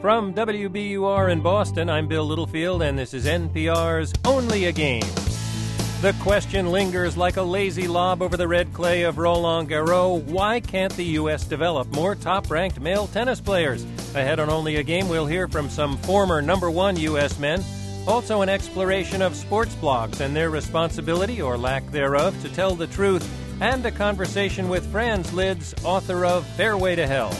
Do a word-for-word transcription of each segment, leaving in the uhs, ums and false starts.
From W B U R in Boston, I'm Bill Littlefield, and this is N P R's Only a Game. The question lingers like a lazy lob over the red clay of Roland Garros. Why can't the U S develop more top-ranked male tennis players? Ahead on Only a Game, we'll hear from some former number one U S men. Also an exploration of sports blogs and their responsibility, or lack thereof, to tell the truth. And a conversation with Franz Lids, author of Fairway to Hell.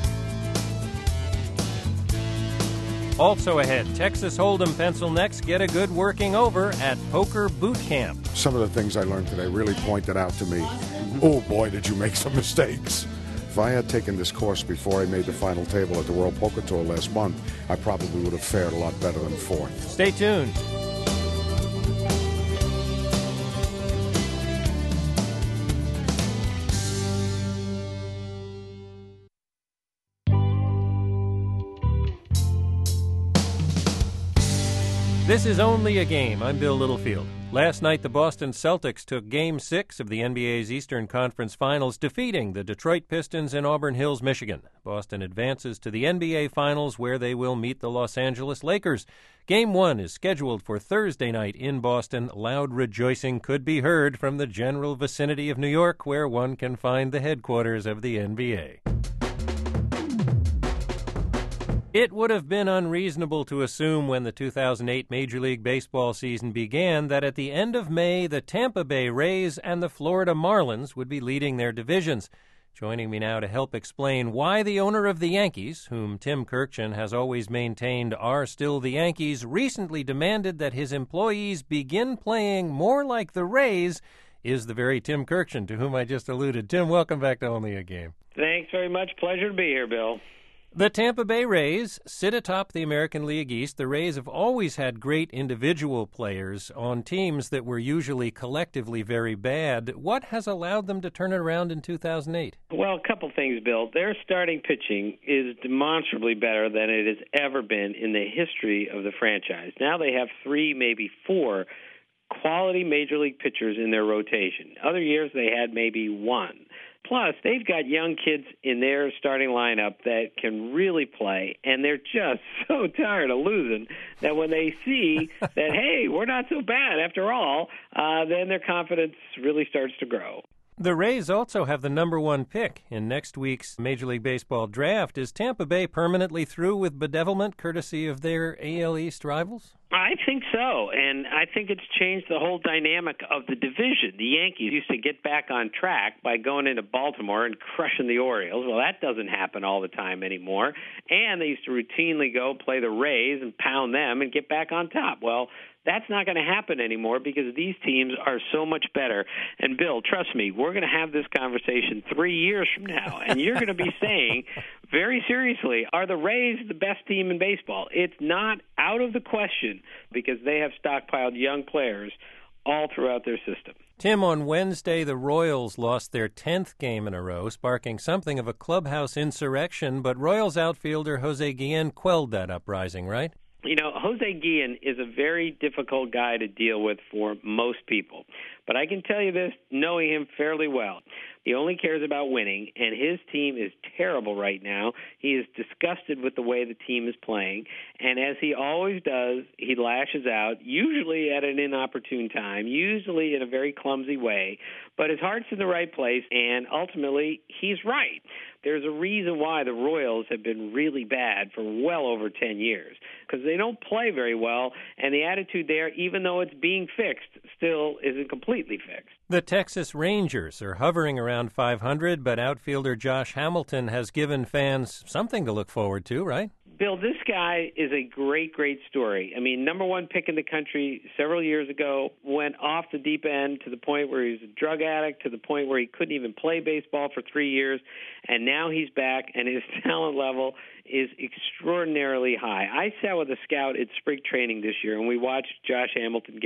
Also ahead, Texas Hold'em pencil necks get a good working over at Poker Boot Camp. Some of the things I learned today really pointed out to me, oh boy, did you make some mistakes. If I had taken this course before I made the final table at the World Poker Tour last month, I probably would have fared a lot better than fourth. Stay tuned. This is Only a Game. I'm Bill Littlefield. Last night, the Boston Celtics took Game six of the N B A's Eastern Conference Finals, defeating the Detroit Pistons in Auburn Hills, Michigan. Boston advances to the N B A Finals, where they will meet the Los Angeles Lakers. Game one is scheduled for Thursday night in Boston. Loud rejoicing could be heard from the general vicinity of New York, where one can find the headquarters of the N B A. It would have been unreasonable to assume when the two thousand eight Major League Baseball season began that at the end of May, the Tampa Bay Rays and the Florida Marlins would be leading their divisions. Joining me now to help explain why the owner of the Yankees, whom Tim Kurkjian has always maintained are still the Yankees, recently demanded that his employees begin playing more like the Rays, is the very Tim Kurkjian to whom I just alluded. Tim, welcome back to Only a Game. Thanks very much. Pleasure to be here, Bill. The Tampa Bay Rays sit atop the American League East. The Rays have always had great individual players on teams that were usually collectively very bad. What has allowed them to turn it around in two thousand eight? Well, a couple things, Bill. Their starting pitching is demonstrably better than it has ever been in the history of the franchise. Now they have three, maybe four quality Major League pitchers in their rotation. Other years they had maybe one. Plus, they've got young kids in their starting lineup that can really play, and they're just so tired of losing that when they see that, hey, we're not so bad after all, uh, then their confidence really starts to grow. The Rays also have the number one pick in next week's Major League Baseball draft. Is Tampa Bay permanently through with bedevilment courtesy of their A L East rivals? I think so, and I think it's changed the whole dynamic of the division. The Yankees used to get back on track by going into Baltimore and crushing the Orioles. Well, that doesn't happen all the time anymore. And they used to routinely go play the Rays and pound them and get back on top. Well, that's not going to happen anymore because these teams are so much better. And, Bill, trust me, we're going to have this conversation three years from now, and you're going to be saying very seriously, are the Rays the best team in baseball? It's not out of the question because they have stockpiled young players all throughout their system. Tim, on Wednesday, the Royals lost their tenth game in a row, sparking something of a clubhouse insurrection, but Royals outfielder Jose Guillen quelled that uprising, right? You know, Jose Guillen is a very difficult guy to deal with for most people. But I can tell you this, knowing him fairly well. He only cares about winning, and his team is terrible right now. He is disgusted with the way the team is playing, and as he always does, he lashes out, usually at an inopportune time, usually in a very clumsy way, but his heart's in the right place, and ultimately, he's right. There's a reason why the Royals have been really bad for well over ten years, because they don't play very well, and the attitude there, even though it's being fixed, still isn't completely fixed. The Texas Rangers are hovering around five hundred, but outfielder Josh Hamilton has given fans something to look forward to, right? Bill, this guy is a great, great story. I mean, number one pick in the country several years ago, went off the deep end to the point where he was a drug addict, to the point where he couldn't even play baseball for three years, and now he's back, and his talent level is extraordinarily high. I sat with a scout at spring training this year, and we watched Josh Hamilton get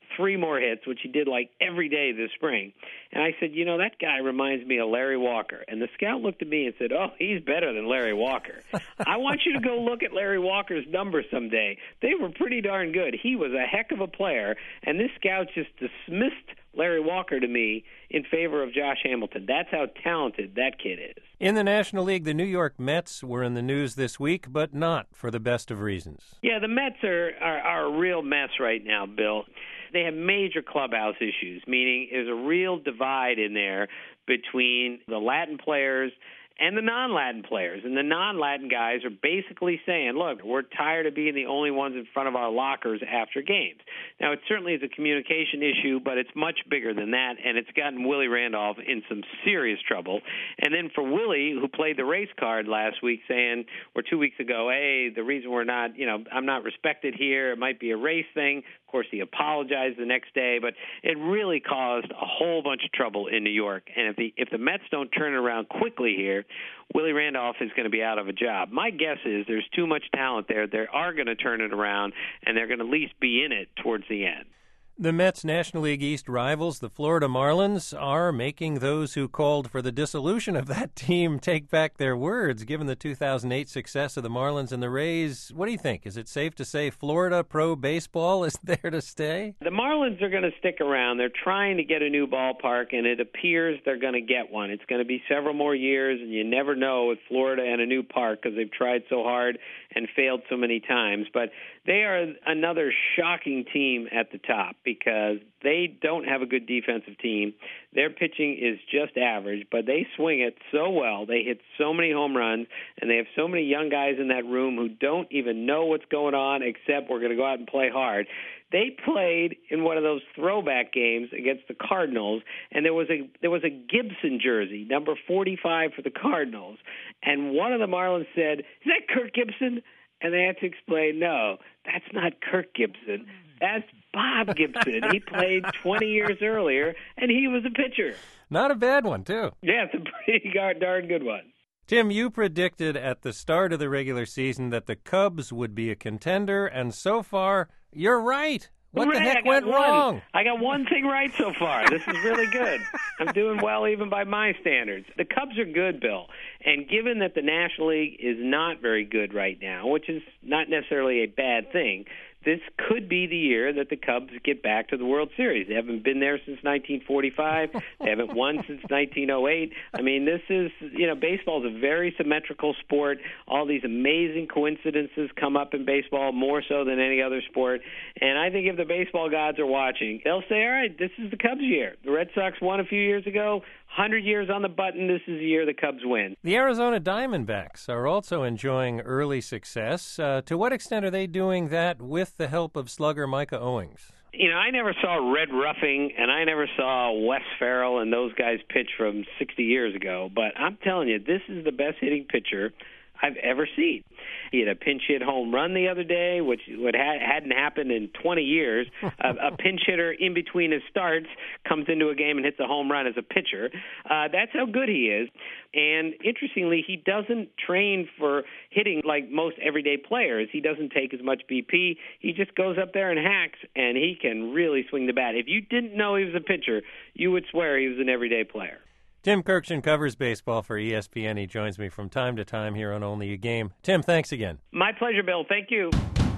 three more hits, which he did like every day this spring. And I said, you know, that guy reminds me of Larry Walker. And the scout looked at me and said, oh, he's better than Larry Walker. I want you to go look at Larry Walker's numbers someday. They were pretty darn good. He was a heck of a player, and this scout just dismissed Larry Walker to me in favor of Josh Hamilton. That's how talented that kid is. In the National League, the New York Mets were in the news this week, but not for the best of reasons. Yeah, the Mets are, are, are a real mess right now, Bill. They have major clubhouse issues, meaning there's a real divide in there between the Latin players and the non-Latin players. And the non-Latin guys are basically saying, look, we're tired of being the only ones in front of our lockers after games. Now, it certainly is a communication issue, but it's much bigger than that, and it's gotten Willie Randolph in some serious trouble. And then for Willie, who played the race card last week saying, or two weeks ago, hey, the reason we're not, you know, I'm not respected here, it might be a race thing. Of course, he apologized the next day, but it really caused a whole bunch of trouble in New York. And if the if the Mets don't turn it around quickly here, Willie Randolph is going to be out of a job. My guess is there's too much talent there. They are going to turn it around, and they're going to at least be in it towards the end. The Mets' National League East rivals, the Florida Marlins, are making those who called for the dissolution of that team take back their words, given the two thousand eight success of the Marlins and the Rays. What do you think? Is it safe to say Florida pro baseball is there to stay? The Marlins are going to stick around. They're trying to get a new ballpark, and it appears they're going to get one. It's going to be several more years, and you never know with Florida and a new park because they've tried so hard and failed so many times. But they are another shocking team at the top because they don't have a good defensive team. Their pitching is just average, but they swing it so well. They hit so many home runs, and they have so many young guys in that room who don't even know what's going on except we're going to go out and play hard. They played in one of those throwback games against the Cardinals, and there was a there was a Gibson jersey, number forty-five for the Cardinals, and one of the Marlins said, "Is that Kirk Gibson?" And they had to explain, no, that's not Kirk Gibson. That's Bob Gibson. He played twenty years earlier, and he was a pitcher. Not a bad one, too. Yeah, it's a pretty darn good one. Tim, you predicted at the start of the regular season that the Cubs would be a contender, and so far, you're right. What Hooray, the heck went one. wrong? I got one thing right so far. This is really good. I'm doing well even by my standards. The Cubs are good, Bill. And given that the National League is not very good right now, which is not necessarily a bad thing, this could be the year that the Cubs get back to the World Series. They haven't been there since nineteen forty-five. They haven't won since nineteen oh eight. I mean, this is, you know, baseball is a very symmetrical sport. All these amazing coincidences come up in baseball more so than any other sport. And I think if the baseball gods are watching, they'll say, all right, this is the Cubs' year. The Red Sox won a few years ago. one hundred years on the button, this is the year the Cubs win. The Arizona Diamondbacks are also enjoying early success. Uh, to what extent are they doing that with the help of slugger Micah Owings? You know, I never saw Red Ruffing, and I never saw Wes Farrell and those guys pitch from sixty years ago. But I'm telling you, this is the best hitting pitcher I've ever seen. He had a pinch hit home run the other day, which would ha- hadn't happened in twenty years. a, a pinch hitter in between his starts comes into a game and hits a home run as a pitcher. Uh, that's how good he is. And interestingly, he doesn't train for hitting like most everyday players. He doesn't take as much B P. He just goes up there and hacks, and he can really swing the bat. If you didn't know he was a pitcher, you would swear he was an everyday player. Tim Kurkjian covers baseball for E S P N. He joins me from time to time here on Only a Game. Tim, thanks again. My pleasure, Bill. Thank you.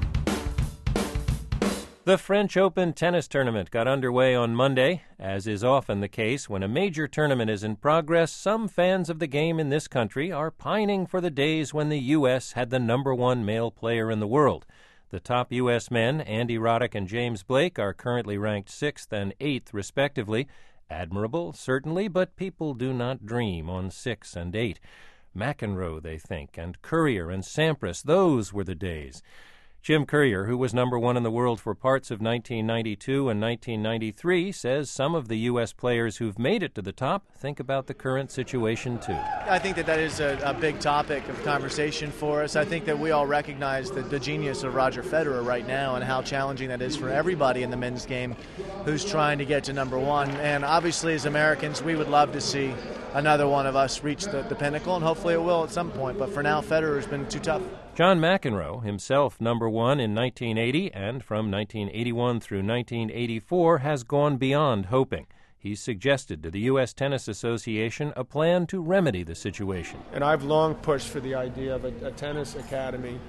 The French Open tennis tournament got underway on Monday. As is often the case when a major tournament is in progress, some fans of the game in this country are pining for the days when the U S had the number one male player in the world. The top U S men, Andy Roddick and James Blake, are currently ranked sixth and eighth, respectively. Admirable, certainly, but people do not dream on six and eight. McEnroe, they think, and Courier and Sampras, those were the days. Jim Courier, who was number one in the world for parts of nineteen ninety-two and nineteen ninety-three, says some of the U S players who've made it to the top think about the current situation, too. I think that that is a, a big topic of conversation for us. I think that we all recognize the, the genius of Roger Federer right now and how challenging that is for everybody in the men's game who's trying to get to number one. And obviously, as Americans, we would love to see another one of us reach the, the pinnacle, and hopefully it will at some point. But for now, Federer's been too tough. John McEnroe, himself number one in nineteen eighty and from nineteen eighty-one through nineteen eighty-four, has gone beyond hoping. He's suggested to the U S Tennis Association a plan to remedy the situation. And I've long pushed for the idea of a, a tennis academy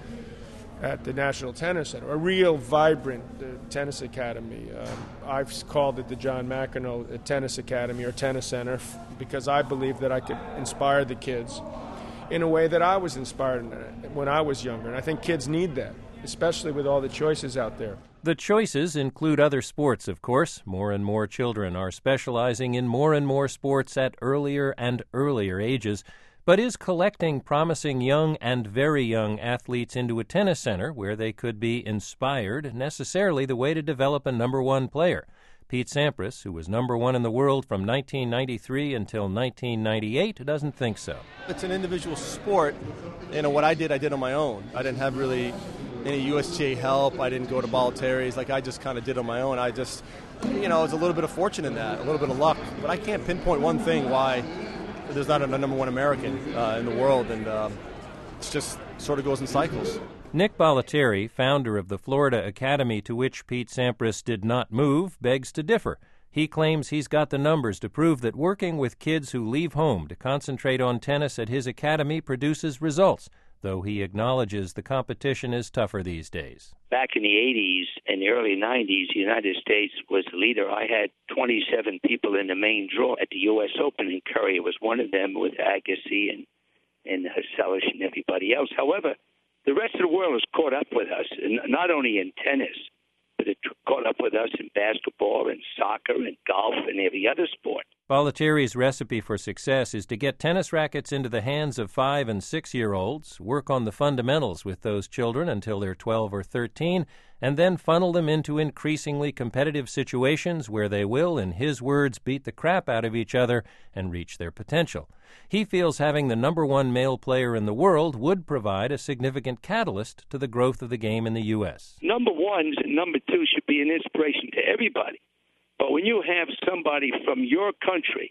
at the National Tennis Center, a real vibrant uh, tennis academy. Um, I've called it the John McEnroe Tennis Academy or Tennis Center f- because I believe that I could inspire the kids in a way that I was inspired when I was younger. And I think kids need that, especially with all the choices out there. The choices include other sports, of course. More and more children are specializing in more and more sports at earlier and earlier ages. But is collecting promising young and very young athletes into a tennis center where they could be inspired necessarily the way to develop a number one player? Pete Sampras, who was number one in the world from nineteen ninety-three until nineteen ninety-eight, doesn't think so. It's an individual sport. You know, what I did, I did on my own. I didn't have really any U S G A help. I didn't go to Bollettieri's. Like, I just kind of did on my own. I just, you know, it's a little bit of fortune in that, a little bit of luck. But I can't pinpoint one thing why there's not a number one American uh, in the world, and uh, it just sort of goes in cycles. Nick Bollettieri, founder of the Florida Academy to which Pete Sampras did not move, begs to differ. He claims he's got the numbers to prove that working with kids who leave home to concentrate on tennis at his academy produces results, though he acknowledges the competition is tougher these days. Back in the eighties and the early nineties, the United States was the leader. I had twenty-seven people in the main draw at the U S Open, and Curry was one of them with Agassi and, and Selish and everybody else. However, the rest of the world has caught up with us, and not only in tennis, but it caught up with us in basketball and soccer and golf and every other sport. Bollettieri's recipe for success is to get tennis rackets into the hands of five- and six-year-olds, work on the fundamentals with those children until they're twelve or thirteen, and then funnel them into increasingly competitive situations where they will, in his words, beat the crap out of each other and reach their potential. He feels having the number one male player in the world would provide a significant catalyst to the growth of the game in the U S. Number ones and number two should be an inspiration to everybody. But when you have somebody from your country,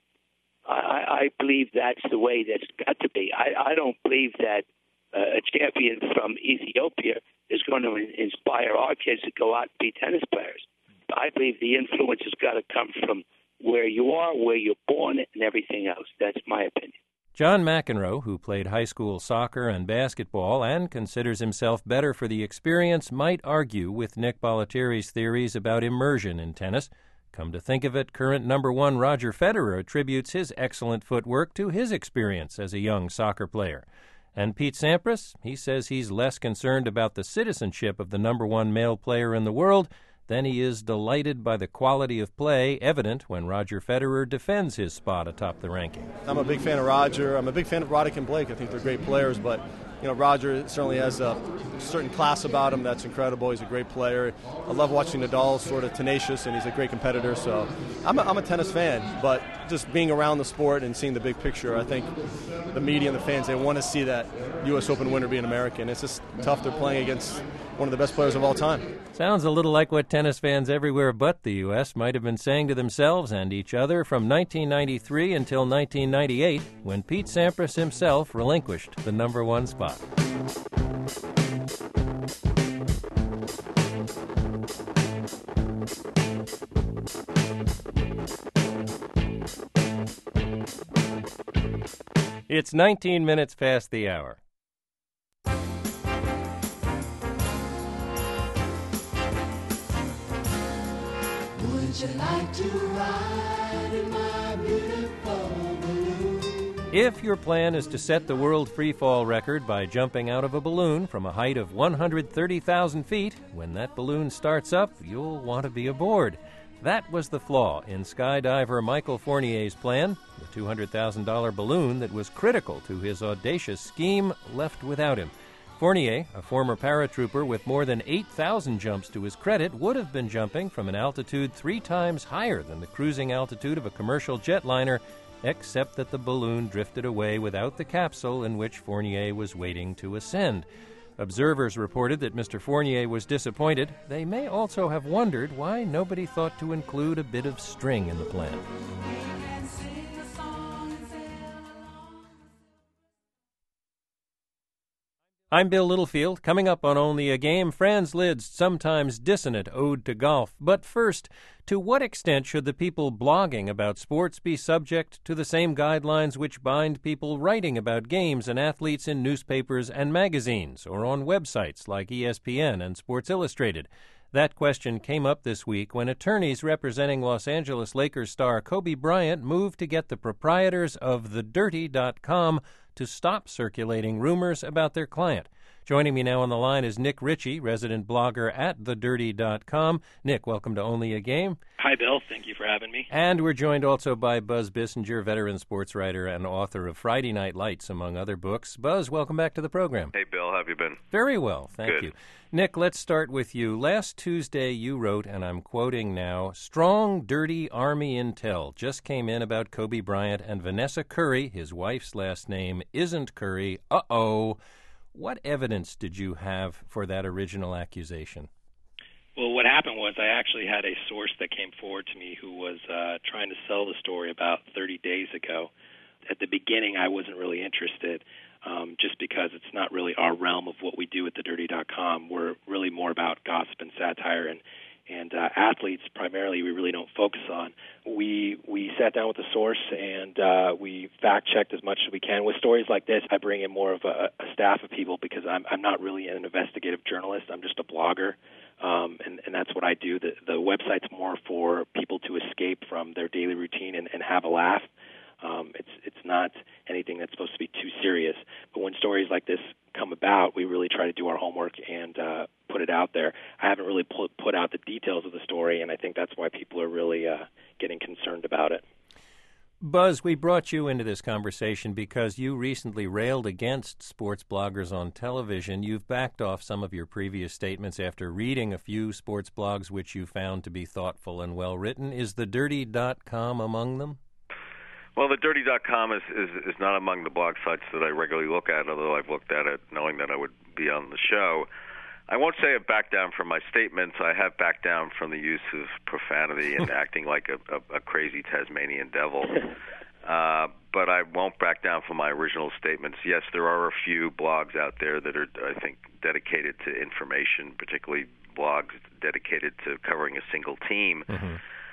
I, I believe that's the way that's got to be. I, I don't believe that uh, a champion from Ethiopia is going to inspire our kids to go out and be tennis players. I believe the influence has got to come from where you are, where you're born, and everything else. That's my opinion. John McEnroe, who played high school soccer and basketball and considers himself better for the experience, might argue with Nick Bollettieri's theories about immersion in tennis. Come to think of it, current number one Roger Federer attributes his excellent footwork to his experience as a young soccer player. And Pete Sampras, he says he's less concerned about the citizenship of the number one male player in the world than he is delighted by the quality of play evident when Roger Federer defends his spot atop the ranking. I'm a big fan of Roger. I'm a big fan of Roddick and Blake. I think they're great players, but you know, Roger certainly has a certain class about him that's incredible. He's a great player. I love watching Nadal, sort of tenacious, and he's a great competitor. So I'm a, I'm a tennis fan, but just being around the sport and seeing the big picture, I think the media and the fans, they want to see that U S Open winner be an American. It's just tough. They're playing against one of the best players of all time. Sounds a little like what tennis fans everywhere but the U S might have been saying to themselves and each other from nineteen ninety-three until nineteen ninety-eight, when Pete Sampras himself relinquished the number one spot. It's nineteen minutes past the hour. Would you like to ride in my beautiful balloon? If your plan is to set the world freefall record by jumping out of a balloon from a height of one hundred thirty thousand feet, when that balloon starts up, you'll want to be aboard. That was the flaw in skydiver Michael Fournier's plan. The two hundred thousand dollars balloon that was critical to his audacious scheme left without him. Fournier, a former paratrooper with more than eight thousand jumps to his credit, would have been jumping from an altitude three times higher than the cruising altitude of a commercial jetliner, except that the balloon drifted away without the capsule in which Fournier was waiting to ascend. Observers reported that Mister Fournier was disappointed. They may also have wondered why nobody thought to include a bit of string in the plan. I'm Bill Littlefield. Coming up on Only a Game, Franz Liszt's sometimes dissonant ode to golf. But first, to what extent should the people blogging about sports be subject to the same guidelines which bind people writing about games and athletes in newspapers and magazines, or on websites like E S P N and Sports Illustrated? That question came up this week when attorneys representing Los Angeles Lakers star Kobe Bryant moved to get the proprietors of the dirty dot com to stop circulating rumors about their client. Joining me now on the line is Nick Ritchie, resident blogger at the dirty dot com. Nick, welcome to Only a Game. Hi, Bill. Thank you for having me. And we're joined also by Buzz Bissinger, veteran sports writer and author of Friday Night Lights, among other books. Buzz, welcome back to the program. Hey, Bill. How have you been? Very well, thank Good. you. Nick, let's start with you. Last Tuesday you wrote, and I'm quoting now, "Strong, dirty Army intel just came in about Kobe Bryant and Vanessa Curry. His wife's last name isn't Curry. Uh-oh." What evidence did you have for that original accusation? Well, what happened was I actually had a source that came forward to me who was uh, trying to sell the story about thirty days ago. At the beginning, I wasn't really interested, um, just because it's not really our realm of what we do at the dirty dot com. We're really more about gossip and satire, and and uh, athletes primarily we really don't focus on. We we sat down with the source and uh, we fact-checked as much as we can. With stories like this, I bring in more of a, a staff of people because I'm I'm not really an investigative journalist. I'm just a blogger, um, and, and that's what I do. The, the website's more for people to escape from their daily routine and, and have a laugh. Um, it's it's not anything that's supposed to be too serious. But when stories like this come about, we really try to do our homework and uh, put it out there. I haven't really put, put out the details of the story, and I think that's why people are really uh, getting concerned about it. Buzz, we brought you into this conversation because you recently railed against sports bloggers on television. You've backed off some of your previous statements after reading a few sports blogs which you found to be thoughtful and well-written. Is the dirty dot com among them? Well, the dirty dot com is, is, is not among the blog sites that I regularly look at, although I've looked at it knowing that I would be on the show. I won't say I've backed down from my statements. I have backed down from the use of profanity and acting like a, a, a crazy Tasmanian devil. Uh, but I won't back down from my original statements. Yes, there are a few blogs out there that are, I think, dedicated to information, particularly blogs dedicated to covering a single team. Mm-hmm.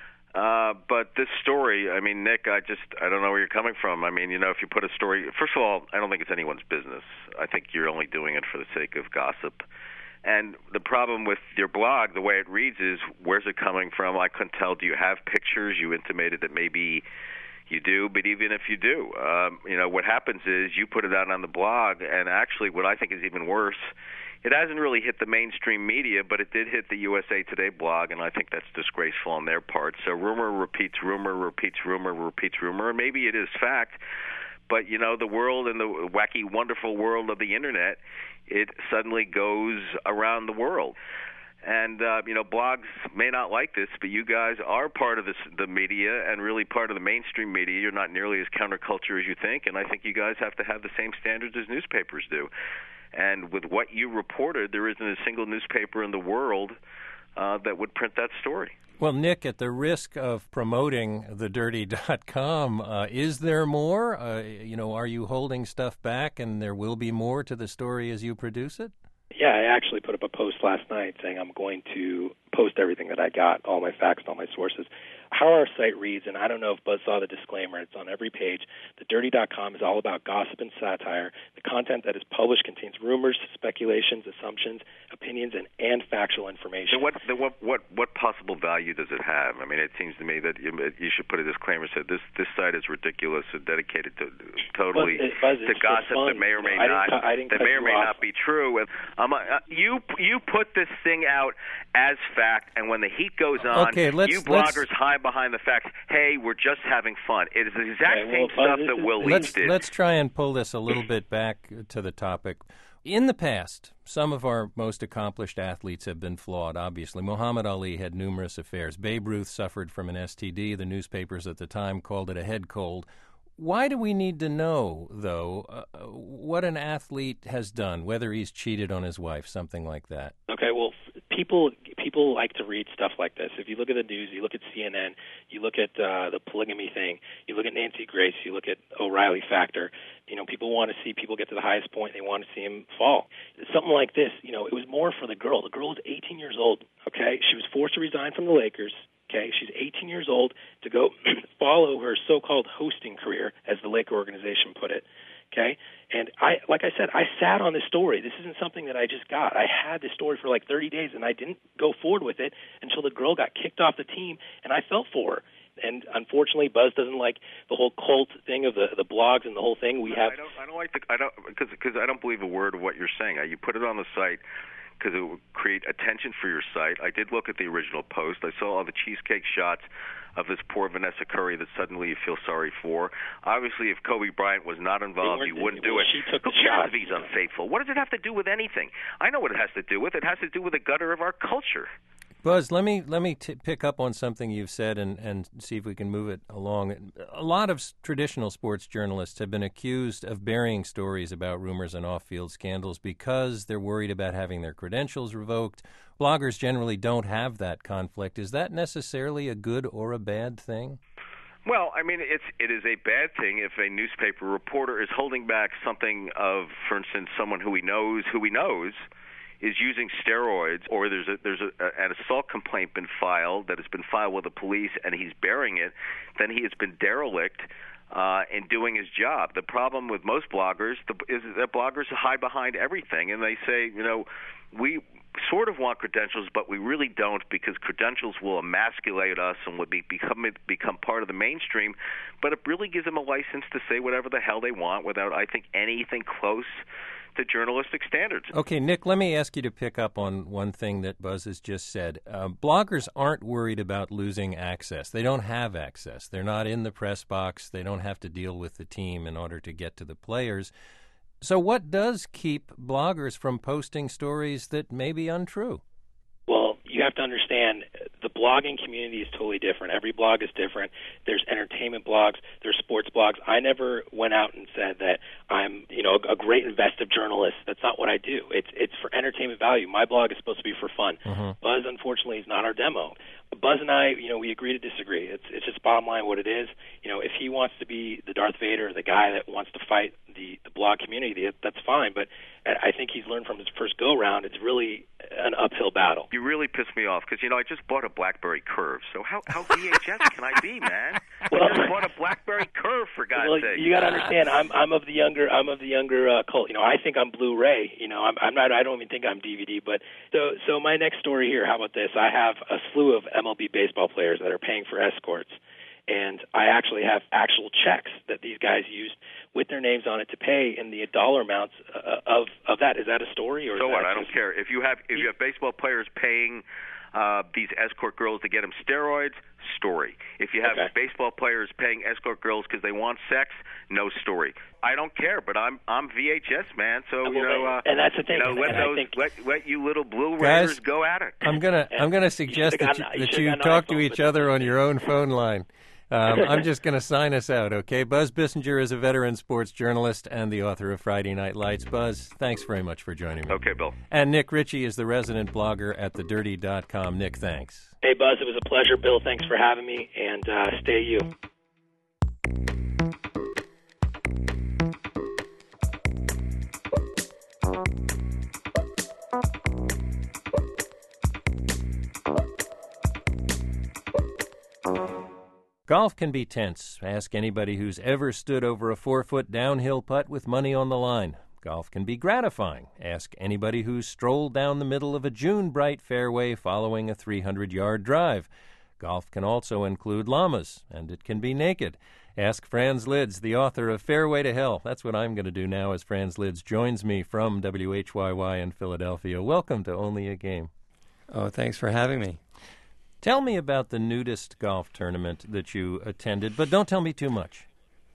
Uh, but this story, I mean, Nick, I just, I don't know where you're coming from. I mean, you know, if you put a story, first of all, I don't think it's anyone's business. I think you're only doing it for the sake of gossip. And the problem with your blog, the way it reads is, where's it coming from? I couldn't tell. Do you have pictures? You intimated that maybe you do, but even if you do, um, you know, what happens is you put it out on the blog, and actually what I think is even worse, it hasn't really hit the mainstream media, but it did hit the U S A Today blog, and I think that's disgraceful on their part. So rumor repeats rumor, repeats rumor, repeats rumor, and maybe it is fact, but, you know, the world and the wacky, wonderful world of the Internet, it suddenly goes around the world. And, uh, you know, blogs may not like this, but you guys are part of this, the media and really part of the mainstream media. You're not nearly as counterculture as you think, and I think you guys have to have the same standards as newspapers do. And with what you reported, there isn't a single newspaper in the world uh, that would print that story. Well, Nick, at the risk of promoting the dirty dot com, uh, is there more? Uh, you know, are you holding stuff back and there will be more to the story as you produce it? Yeah, I actually put up a post last night saying I'm going to post everything that I got, all my facts and all my sources. How our site reads, and I don't know if Buzz saw the disclaimer, it's on every page, the dirty dot com is all about gossip and satire. The content that is published contains rumors, speculations, assumptions, opinions, and, and factual information. So what, the, what what what possible value does it have? I mean, it seems to me that you, you should put a disclaimer that this this site is ridiculous and dedicated to totally well, it, Buzz, to gossip that may or may I not didn't, I didn't that may or may off. not be true. And, um, uh, you you put this thing out as fact, and when the heat goes on, okay, let's, you bloggers let's, hide behind the facts. Hey, we're just having fun. It is the exact okay, same well, stuff Buzz, that Will Leach let's, did. Let's try and pull this a little bit back to the topic. In the past, some of our most accomplished athletes have been flawed, obviously. Muhammad Ali had numerous affairs. Babe Ruth suffered from an S T D. The newspapers at the time called it a head cold. Why do we need to know, though, uh, what an athlete has done, whether he's cheated on his wife, something like that? Okay, well, people people like to read stuff like this. If you look at the news, you look at C N N, you look at uh, the polygamy thing, you look at Nancy Grace, you look at O'Reilly Factor. You know, people want to see people get to the highest point. They want to see him fall. Something like this, you know, it was more for the girl. The girl was eighteen years old, okay? She was forced to resign from the Lakers, okay? She's eighteen years old to go follow her so-called hosting career, as the Laker organization put it, okay? And I, like I said, I sat on this story. This isn't something that I just got. I had this story for like thirty days, and I didn't go forward with it until the girl got kicked off the team, and I felt for her. And unfortunately, Buzz doesn't like the whole cult thing of the the blogs and the whole thing. We have. I don't. I don't like the. I don't because because I don't believe a word of what you're saying. You put it on the site because it would create attention for your site. I did look at the original post. I saw all the cheesecake shots of this poor Vanessa Curry that suddenly you feel sorry for. Obviously, if Kobe Bryant was not involved, he wouldn't do it. She took Who the cares shot. if he's unfaithful? What does it have to do with anything? I know what it has to do with. It has to do with the gutter of our culture. Buzz, let me let me t- pick up on something you've said and, and see if we can move it along. A lot of s- traditional sports journalists have been accused of burying stories about rumors and off-field scandals because they're worried about having their credentials revoked. Bloggers generally don't have that conflict. Is that necessarily a good or a bad thing? Well, I mean, it's it is a bad thing if a newspaper reporter is holding back something of, for instance, someone who he knows, who he knows. is using steroids, or there's a, there's a, an assault complaint been filed that has been filed with the police, and he's burying it, then he has been derelict uh, in doing his job. The problem with most bloggers the, is that bloggers hide behind everything, and they say, you know, we sort of want credentials, but we really don't, because credentials will emasculate us and will be, become become part of the mainstream. But it really gives them a license to say whatever the hell they want without, I think, anything close to journalistic standards. Okay, Nick, let me ask you to pick up on one thing that Buzz has just said. Uh, bloggers aren't worried about losing access. They don't have access. They're not in the press box. They don't have to deal with the team in order to get to the players. So what does keep bloggers from posting stories that may be untrue? Well, you have to understand the blogging community is totally different. Every blog is different. There's entertainment blogs, there's sports blogs. I never went out and said that I'm, you know, a great investigative journalist. That's not what I do. It's it's for entertainment value. My blog is supposed to be for fun. Mm-hmm. Buzz, unfortunately, is not our demo. Buzz and I, you know, we agree to disagree. It's it's just bottom line what it is. You know, if he wants to be the Darth Vader, the guy that wants to fight the, the blog community, that's fine. But I think he's learned from his first go-round. It's really an uphill battle. You really pissed me off because, you know, I just bought a BlackBerry Curve. So how, how V H S can I be, man? Well, I just bought a BlackBerry Curve, for God's well, sake. You got to understand, I'm I'm of the younger I'm of the younger uh, cult. You know, I think I'm Blu-ray. You know, I'm, I'm not. I don't even think I'm D V D. But so so my next story here. How about this? I have a slew of M L B baseball players that are paying for escorts. And I actually have actual checks that these guys used with their names on it to pay in the dollar amounts uh, of of that. Is that a story? Or so is what? that I don't just... care. If you have if you have baseball players paying uh, these escort girls to get them steroids, story. If you have okay. baseball players paying escort girls because they want sex, no story. I don't care, but I'm I'm V H S, man. So well, you know, uh, and that's the thing. You know, and, let and those I think... let let you little blue raiders go at it. I'm gonna I'm gonna suggest you that gotten, you, you that you talk talk iPhone, to each but... other on your own phone line. Um, I'm just going to sign us out, okay? Buzz Bissinger is a veteran sports journalist and the author of Friday Night Lights. Buzz, thanks very much for joining me. Okay, Bill. And Nick Ritchie is the resident blogger at the dirty dot com. Nick, thanks. Hey, Buzz, it was a pleasure. Bill, thanks for having me, and uh, stay you. Golf can be tense. Ask anybody who's ever stood over a four-foot downhill putt with money on the line. Golf can be gratifying. Ask anybody who's strolled down the middle of a June-bright fairway following a three hundred yard drive. Golf can also include llamas, and it can be naked. Ask Franz Lids, the author of Fairway to Hell. That's what I'm going to do now as Franz Lids joins me from W H Y Y in Philadelphia. Welcome to Only a Game. Oh, thanks for having me. Tell me about the nudist golf tournament that you attended, but don't tell me too much.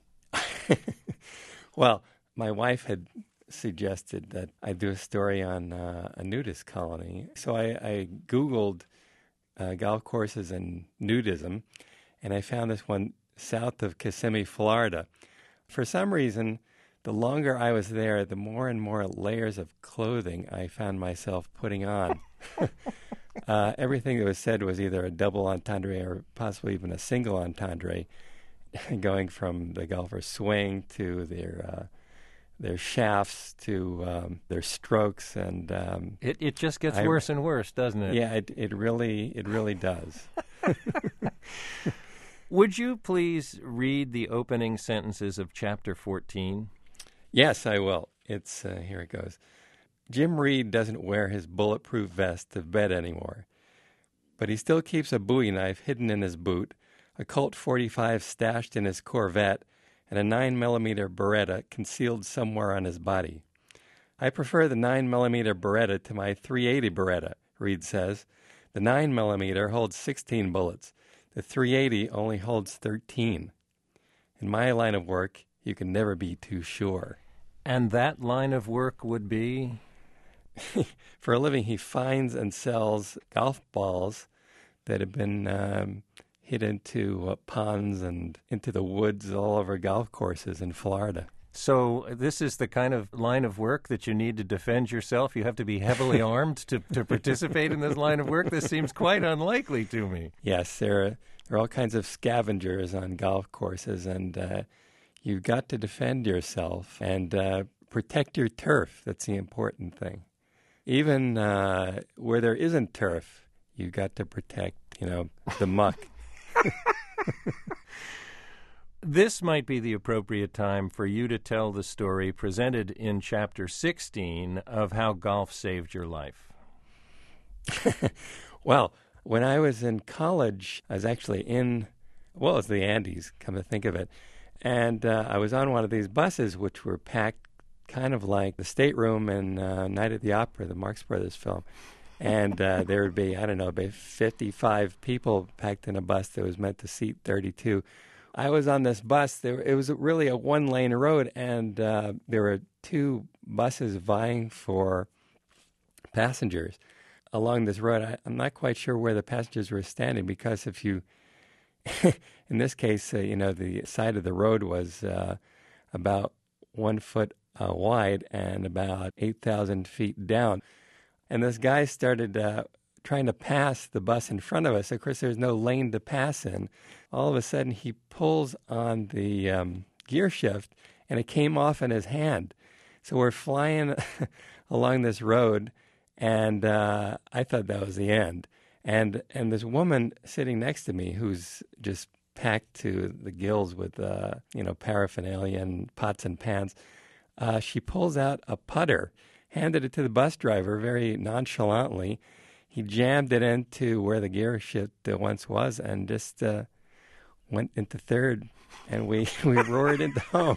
Well, my wife had suggested that I do a story on uh, a nudist colony. So I, I Googled uh, golf courses and nudism, and I found this one south of Kissimmee, Florida. For some reason, the longer I was there, the more and more layers of clothing I found myself putting on. uh, everything that was said was either a double entendre or possibly even a single entendre, going from the golfer's swing to their uh, their shafts to um, their strokes, and um, it it just gets I, worse and worse, doesn't it? Yeah, it it really it really does. Would you please read the opening sentences of chapter fourteen? Yes, I will. It's uh, here it goes. Jim Reed doesn't wear his bulletproof vest to bed anymore, but he still keeps a Bowie knife hidden in his boot, a Colt forty-five stashed in his Corvette, and a nine millimeter Beretta concealed somewhere on his body. I prefer the nine millimeter Beretta to my three eighty Beretta, Reed says. The nine millimeter holds sixteen bullets. The three eighty only holds thirteen. In my line of work, you can never be too sure. And that line of work would be? For a living, he finds and sells golf balls that have been um, hit into uh, ponds and into the woods all over golf courses in Florida. So this is the kind of line of work that you need to defend yourself? You have to be heavily armed to, to participate in this line of work? This seems quite unlikely to me. Yes, there are, there are all kinds of scavengers on golf courses, and uh, you've got to defend yourself and uh, protect your turf. That's the important thing. Even uh, where there isn't turf, you've got to protect, you know, the muck. This might be the appropriate time for you to tell the story presented in Chapter sixteen of how golf saved your life. Well, when I was in college, I was actually in, well, it was the Andes, come to think of it. And uh, I was on one of these buses, which were packed kind of like the stateroom in uh, Night at the Opera, the Marx Brothers film. And uh, there would be, I don't know, about fifty-five people packed in a bus that was meant to seat thirty-two. I was on this bus. There, it was really a one-lane road, and uh, there were two buses vying for passengers along this road. I, I'm not quite sure where the passengers were standing, because if you, in this case, uh, you know, the side of the road was uh, about one foot uh, wide and about eight thousand feet down. And this guy started uh, trying to pass the bus in front of us. Of course, there's no lane to pass in. All of a sudden, he pulls on the um, gear shift, and it came off in his hand. So we're flying along this road, and uh, I thought that was the end. And and this woman sitting next to me, who's just packed to the gills with uh, you know paraphernalia and pots and pans, uh, she pulls out a putter, handed it to the bus driver very nonchalantly. He jammed it into where the gear shift uh, once was, and just uh, went into third, and we, we roared into home.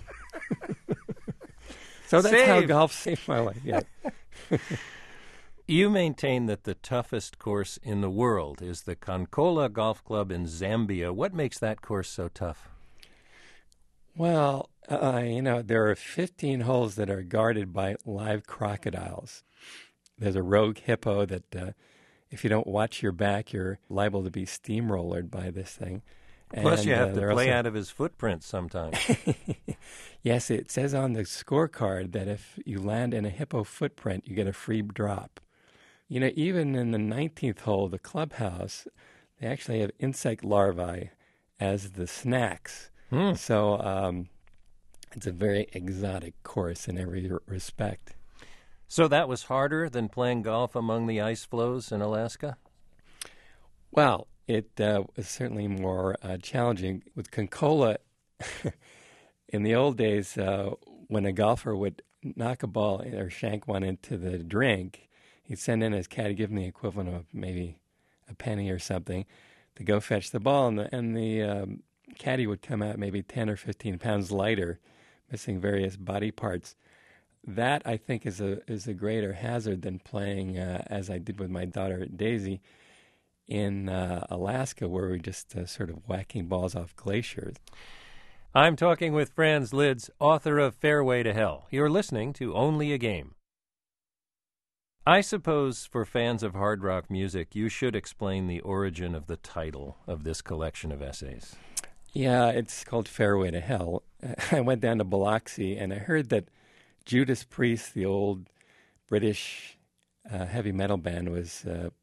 So that's Saved. how golf saved my life. Yeah. You maintain that the toughest course in the world is the Konkola Golf Club in Zambia. What makes that course so tough? Well, uh, you know, there are fifteen holes that are guarded by live crocodiles. There's a rogue hippo that uh, if you don't watch your back, you're liable to be steamrollered by this thing. Plus, and, you have uh, to play also... out of his footprints sometimes. Yes, it says on the scorecard that if you land in a hippo footprint, you get a free drop. You know, even in the nineteenth hole, the clubhouse, they actually have insect larvae as the snacks. Hmm. So um, it's a very exotic course in every respect. So that was harder than playing golf among the ice floes in Alaska? Well, it uh, was certainly more uh, challenging. With Konkola, in the old days, uh, when a golfer would knock a ball or shank one into the drink, he'd send in his caddy, give him the equivalent of maybe a penny or something, to go fetch the ball, and the, and the um, caddy would come out maybe ten or fifteen pounds lighter, missing various body parts. That, I think, is a is a greater hazard than playing, uh, as I did with my daughter Daisy, in uh, Alaska, where we're just uh, sort of whacking balls off glaciers. I'm talking with Franz Lids, author of Fairway to Hell. You're listening to Only a Game. I suppose for fans of hard rock music, you should explain the origin of the title of this collection of essays. Yeah, it's called Fairway to Hell. I went down to Biloxi, and I heard that Judas Priest, the old British uh, heavy metal band, was uh,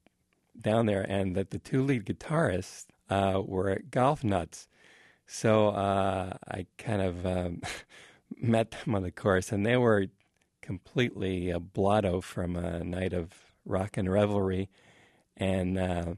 down there, and that the two lead guitarists uh, were golf nuts. So uh, I kind of um, met them on the course, and they were completely uh, blotto from a night of rock and revelry, and uh,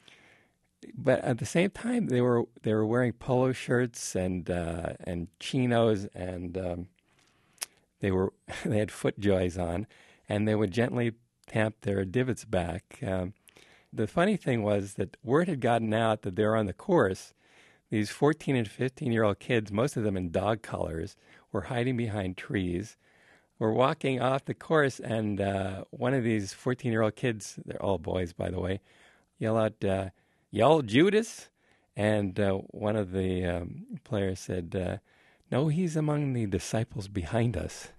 but at the same time they were they were wearing polo shirts and uh, and chinos, and um, they were they had FootJoys on, and they would gently tap their divots back. Um, the funny thing was that word had gotten out that they were on the course. These fourteen and fifteen year old kids, most of them in dog collars, were hiding behind trees. We're walking off the course, and uh, one of these fourteen year old kids, they're all boys, by the way, yell out, uh, "Y'all Judas?" And uh, one of the um, players said, uh, "No, he's among the disciples behind us."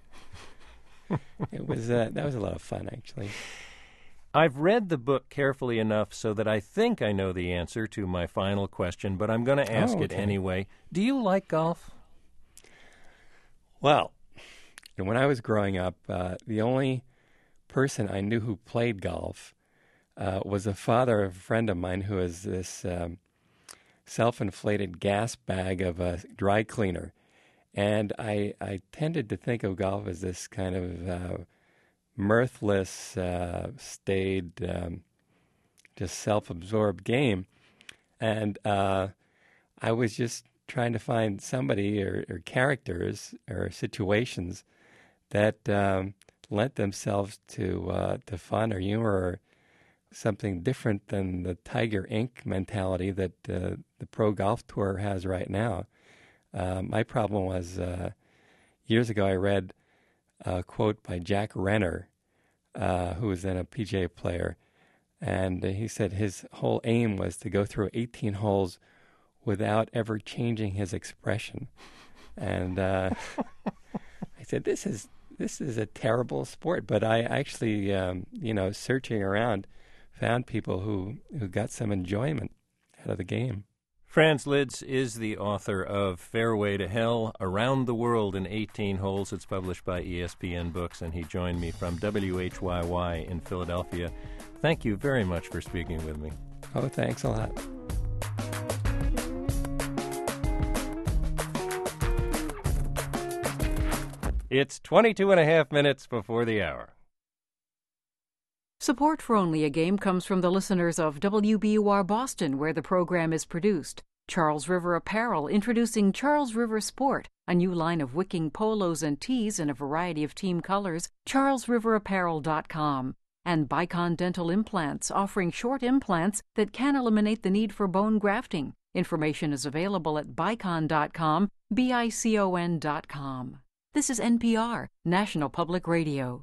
It was uh, that was a lot of fun, actually. I've read the book carefully enough so that I think I know the answer to my final question, but I'm going to ask oh, okay. it anyway. Do you like golf? Well, when I was growing up, uh, the only person I knew who played golf uh, was the father of a friend of mine who was this um, self-inflated gas bag of a dry cleaner. And I, I tended to think of golf as this kind of uh, mirthless, uh, staid, um, just self-absorbed game. And uh, I was just trying to find somebody or, or characters or situations that um, lent themselves to uh, to fun or humor or something different than the Tiger Incorporated mentality that uh, the Pro Golf Tour has right now. Uh, my problem was uh, years ago I read a quote by Jack Renner, uh, who was then a P G A player, and he said his whole aim was to go through eighteen holes without ever changing his expression. And uh, I said, this is this is a terrible sport. But I actually, um, you know, searching around, found people who, who got some enjoyment out of the game. Franz Lids is the author of Fairway to Hell, Around the World in eighteen Holes. It's published by E S P N Books, and he joined me from W H Y Y in Philadelphia. Thank you very much for speaking with me. Oh, thanks a lot. It's twenty-two and a half minutes before the hour. Support for Only a Game comes from the listeners of W B U R Boston, where the program is produced. Charles River Apparel, introducing Charles River Sport, a new line of wicking polos and tees in a variety of team colors, charles river apparel dot com. And Bicon Dental Implants, offering short implants that can eliminate the need for bone grafting. Information is available at bicon dot com, B I C O N dot com. This is N P R, National Public Radio.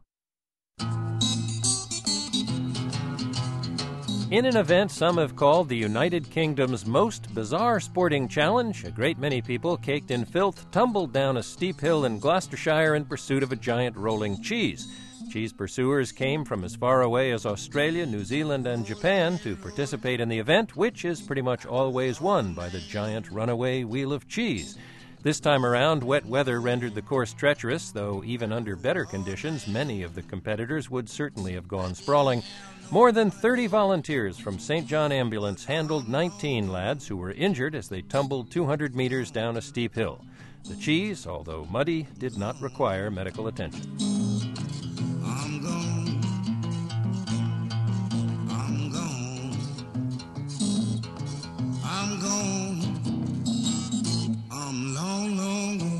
In an event some have called the United Kingdom's most bizarre sporting challenge, a great many people, caked in filth, tumbled down a steep hill in Gloucestershire in pursuit of a giant rolling cheese. Cheese pursuers came from as far away as Australia, New Zealand, and Japan to participate in the event, which is pretty much always won by the giant runaway wheel of cheese. This time around, wet weather rendered the course treacherous, though even under better conditions, many of the competitors would certainly have gone sprawling. More than thirty volunteers from Saint John Ambulance handled nineteen lads who were injured as they tumbled two hundred meters down a steep hill. The cheese, although muddy, did not require medical attention. I'm gone. I'm gone. I'm gone. I'm long, long gone.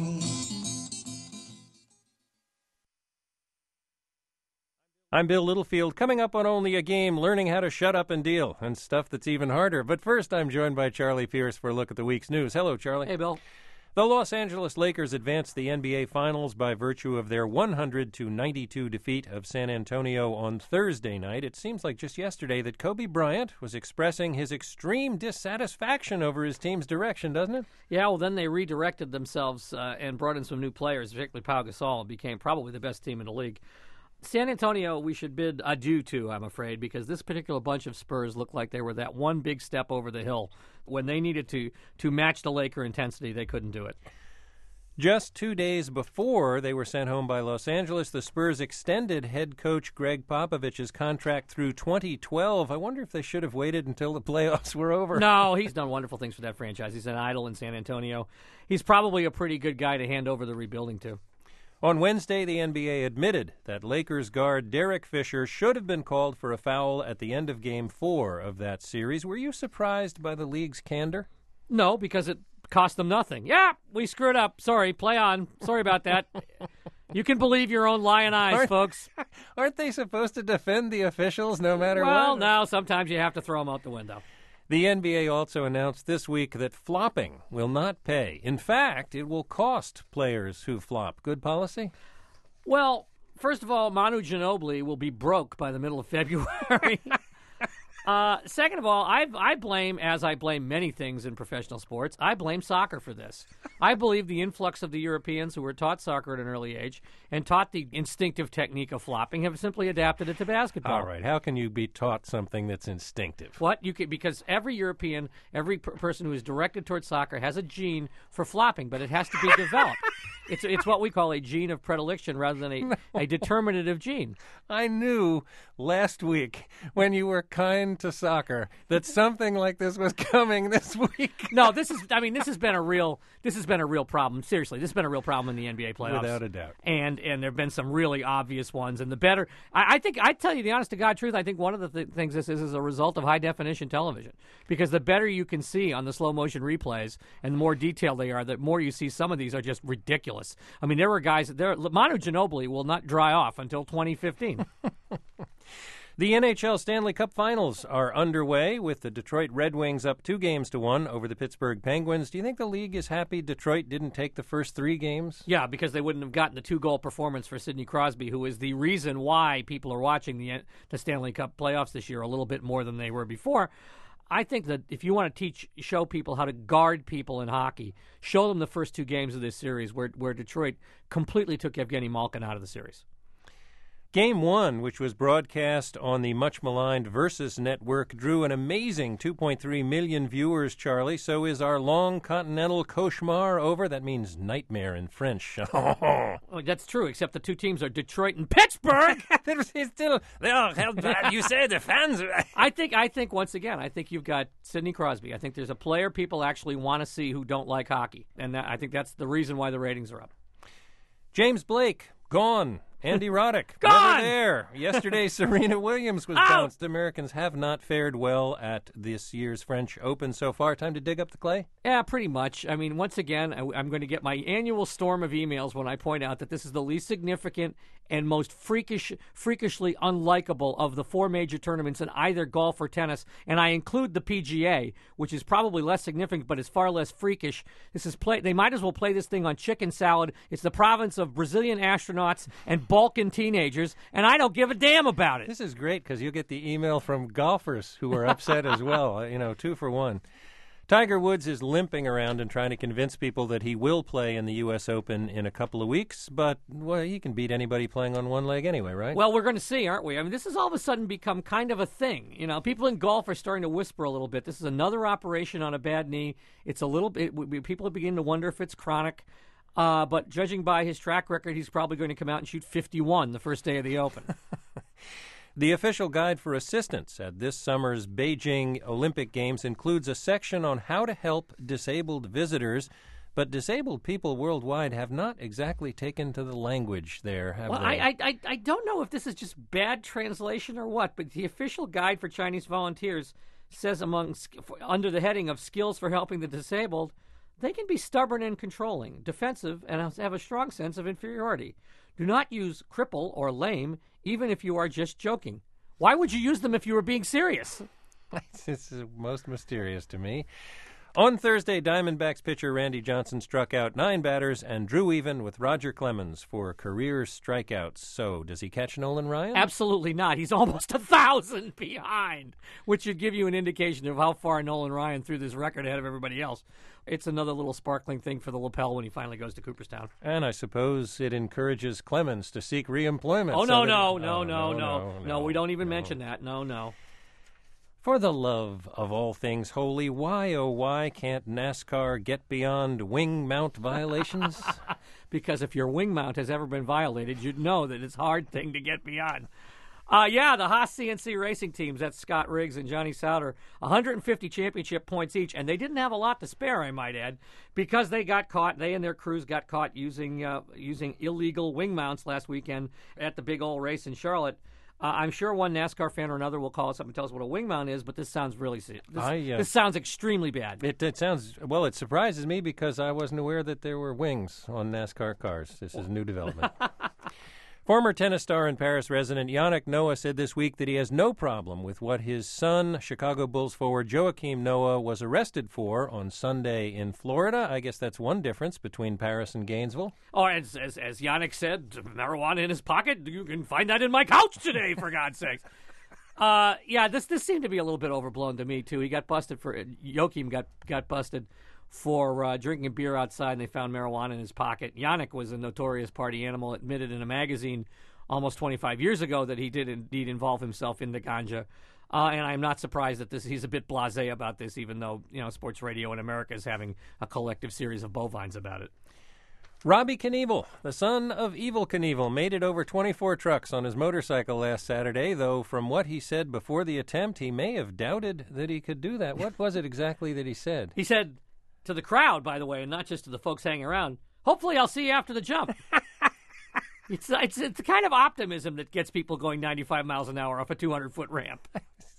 I'm Bill Littlefield, coming up on Only a Game, learning how to shut up and deal, and stuff that's even harder. But first, I'm joined by Charlie Pierce for a look at the week's news. Hello, Charlie. Hey, Bill. The Los Angeles Lakers advanced the N B A Finals by virtue of their one hundred to ninety-two defeat of San Antonio on Thursday night. It seems like just yesterday that Kobe Bryant was expressing his extreme dissatisfaction over his team's direction, doesn't it? Yeah, well, then they redirected themselves uh, and brought in some new players, particularly Pau Gasol, and became probably the best team in the league. San Antonio, we should bid adieu to, I'm afraid, because this particular bunch of Spurs looked like they were that one big step over the hill. When they needed to to match the Laker intensity, they couldn't do it. Just two days before they were sent home by Los Angeles, the Spurs extended head coach Greg Popovich's contract through twenty twelve. I wonder if they should have waited until the playoffs were over. No, he's done wonderful things for that franchise. He's an idol in San Antonio. He's probably a pretty good guy to hand over the rebuilding to. On Wednesday, the N B A admitted that Lakers guard Derek Fisher should have been called for a foul at the end of Game four of that series. Were you surprised by the league's candor? No, because it cost them nothing. Yeah, we screwed up. Sorry, play on. Sorry about that. You can believe your own lying eyes, aren't, folks. Aren't they supposed to defend the officials no matter well, what? Well, no, sometimes you have to throw them out the window. The N B A also announced this week that flopping will not pay. In fact, it will cost players who flop. Good policy? Well, first of all, Manu Ginobili will be broke by the middle of February. Uh, second of all, I I blame, as I blame many things in professional sports, I blame soccer for this. I believe the influx of the Europeans who were taught soccer at an early age and taught the instinctive technique of flopping have simply adapted it to basketball. All right, how can you be taught something that's instinctive? What? You can, because every European, every per- person who is directed towards soccer has a gene for flopping, but it has to be developed. It's it's what we call a gene of predilection rather than a, no. a determinative gene. I knew last week when you were kind to soccer that something like this was coming this week. No, this is I mean this has been a real this has been a real problem. Seriously, this has been a real problem in the N B A playoffs. Without a doubt. And and there've been some really obvious ones, and the better I, I think I tell you the honest to God truth, I think one of the th- things this is is a result of high definition television. Because the better you can see on the slow motion replays and the more detailed they are, the more you see some of these are just ridiculous. I mean, there were guys there. Manu Ginobili will not dry off until twenty fifteen. The N H L Stanley Cup Finals are underway with the Detroit Red Wings up two games to one over the Pittsburgh Penguins. Do you think the league is happy Detroit didn't take the first three games? Yeah, because they wouldn't have gotten the two-goal performance for Sidney Crosby, who is the reason why people are watching the the Stanley Cup playoffs this year a little bit more than they were before. I think that if you want to teach, show people how to guard people in hockey, show them the first two games of this series where where Detroit completely took Evgeny Malkin out of the series. Game one, which was broadcast on the much-maligned Versus Network, drew an amazing two point three million viewers, Charlie. So is our long continental cauchemar over? That means nightmare in French. Oh, that's true, except the two teams are Detroit and Pittsburgh. It's still, oh, how bad you say the fans. I think, I think, once again, I think you've got Sidney Crosby. I think there's a player people actually want to see who don't like hockey. And that, I think that's the reason why the ratings are up. James Blake, gone. Andy Roddick, gone! Never there. Yesterday, Serena Williams was Out! bounced. Americans have not fared well at this year's French Open so far. Time to dig up the clay? Yeah, pretty much. I mean, once again, I, I'm going to get my annual storm of emails when I point out that this is the least significant and most freakish, freakishly unlikable of the four major tournaments in either golf or tennis. And I include the P G A, which is probably less significant but is far less freakish. This is play. They might as well play this thing on chicken salad. It's the province of Brazilian astronauts and Balkan teenagers, and I don't give a damn about it. This is great because you'll get the email from golfers who are upset as well. You know, two for one. Tiger Woods is limping around and trying to convince people that he will play in the U S Open in a couple of weeks, but, well, he can beat anybody playing on one leg anyway, right? Well, we're going to see, aren't we? I mean, this has all of a sudden become kind of a thing. You know, people in golf are starting to whisper a little bit. This is another operation on a bad knee. It's a little bit, people are beginning to wonder if it's chronic. Uh, but judging by his track record, he's probably going to come out and shoot fifty-one the first day of the Open. The official guide for assistants at this summer's Beijing Olympic Games includes a section on how to help disabled visitors, but disabled people worldwide have not exactly taken to the languge there, have well, they? I, I, I don't know if this is just bad translation or what, but the official guide for Chinese volunteers says among under the heading of skills for helping the disabled, they can be stubborn and controlling, defensive, and have a strong sense of inferiority. Do not use cripple or lame, even if you are just joking. Why would you use them if you were being serious? This is most mysterious to me. On Thursday, Diamondbacks pitcher Randy Johnson struck out nine batters and drew even with Roger Clemens for career strikeouts. So, does he catch Nolan Ryan? Absolutely not. He's almost a thousand behind, which should give you an indication of how far Nolan Ryan threw this record ahead of everybody else. It's another little sparkling thing for the lapel when he finally goes to Cooperstown. And I suppose it encourages Clemens to seek reemployment. Oh, no, so no, that, no, oh, no, no, no, no. We don't even no. mention that. No, no. For the love of all things holy, why, oh, why can't NASCAR get beyond wing mount violations? Because if your wing mount has ever been violated, you'd know that it's a hard thing to get beyond. Uh, yeah, the Haas C N C racing teams, that's Scott Riggs and Johnny Sauter, one hundred fifty championship points each, and they didn't have a lot to spare, I might add, because they got caught, they and their crews got caught using uh, using illegal wing mounts last weekend at the big old race in Charlotte. Uh, I'm sure one NASCAR fan or another will call us up and tell us what a wing mount is, but this sounds really this, I, uh, this sounds extremely bad. It, it sounds, well, it surprises me because I wasn't aware that there were wings on NASCAR cars. This is a new development. Former tennis star and Paris resident Yannick Noah said this week that he has no problem with what his son, Chicago Bulls forward Joakim Noah, was arrested for on Sunday in Florida. I guess that's one difference between Paris and Gainesville. Oh, as, as, as Yannick said, marijuana in his pocket? You can find that in my couch today, for God's sakes. Uh, yeah, this this seemed to be a little bit overblown to me, too. He got busted for, Joakim got, got busted for uh, drinking beer outside, and they found marijuana in his pocket. Yannick was a notorious party animal, admitted in a magazine almost twenty-five years ago that he did indeed involve himself in the ganja. Uh, and I'm not surprised that this he's a bit blasé about this, even though, you know, sports radio in America is having a collective series of bovines about it. Robbie Knievel, the son of Evel Knievel, made it over twenty-four trucks on his motorcycle last Saturday, though from what he said before the attempt, he may have doubted that he could do that. What was it exactly that he said? He said to the crowd, by the way, and not just to the folks hanging around, hopefully I'll see you after the jump. it's, it's it's the kind of optimism that gets people going ninety-five miles an hour off a two hundred foot ramp.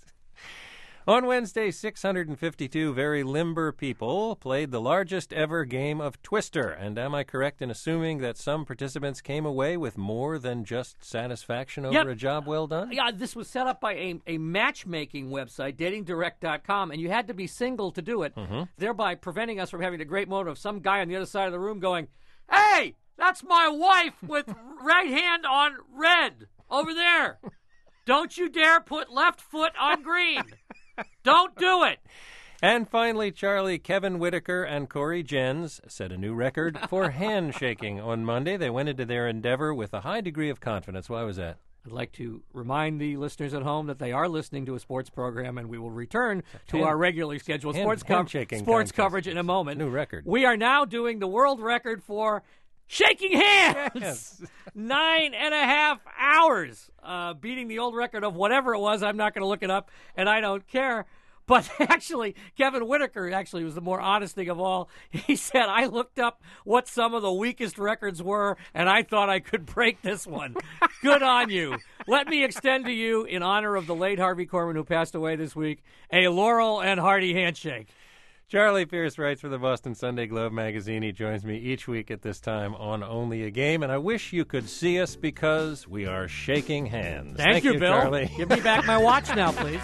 On Wednesday, six hundred fifty-two very limber people played the largest ever game of Twister. And am I correct in assuming that some participants came away with more than just satisfaction over Yep. a job well done? Yeah, this was set up by a, a matchmaking website, dating direct dot com, and you had to be single to do it, Mm-hmm. thereby preventing us from having the great moment of some guy on the other side of the room going, "Hey, that's my wife with right hand on red over there. Don't you dare put left foot on green. Don't do it." And finally, Charlie, Kevin Whitaker and Corey Jens set a new record for handshaking on Monday. They went into their endeavor with a high degree of confidence. Why was that? I'd like to remind the listeners at home that they are listening to a sports program, and we will return to Hand- our regularly scheduled hand- sports, co- handshaking sports contest. coverage in a moment. New record. We are now doing the world record for shaking hands. Yes. Nine and a half hours, uh, beating the old record of whatever it was. I'm not going to look it up, and I don't care. But actually, Kevin Whitaker actually was the more honest thing of all. He said, I looked up what some of the weakest records were, and I thought I could break this one. Good on you. Let me extend to you, in honor of the late Harvey Korman, who passed away this week, a Laurel and Hardy handshake. Charlie Pierce writes for the Boston Sunday Globe magazine. He joins me each week at this time on Only a Game, and I wish you could see us because we are shaking hands. Thank, Thank you, you, Bill. Charlie. Give me back my watch now, please.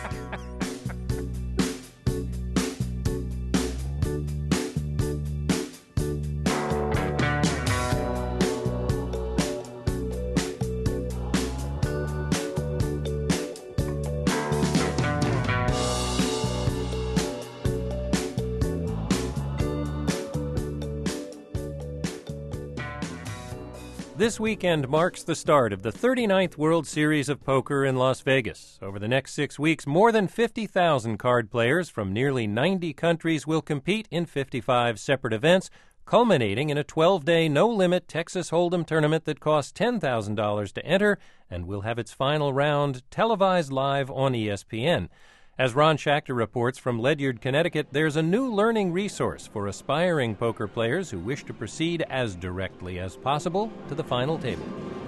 This weekend marks the start of the thirty-ninth World Series of Poker in Las Vegas. Over the next six weeks, more than fifty thousand card players from nearly ninety countries will compete in fifty-five separate events, culminating in a twelve-day no-limit Texas Hold'em tournament that costs ten thousand dollars to enter and will have its final round televised live on E S P N. As Ron Schachter reports from Ledyard, Connecticut, there's a new learning resource for aspiring poker players who wish to proceed as directly as possible to the final table.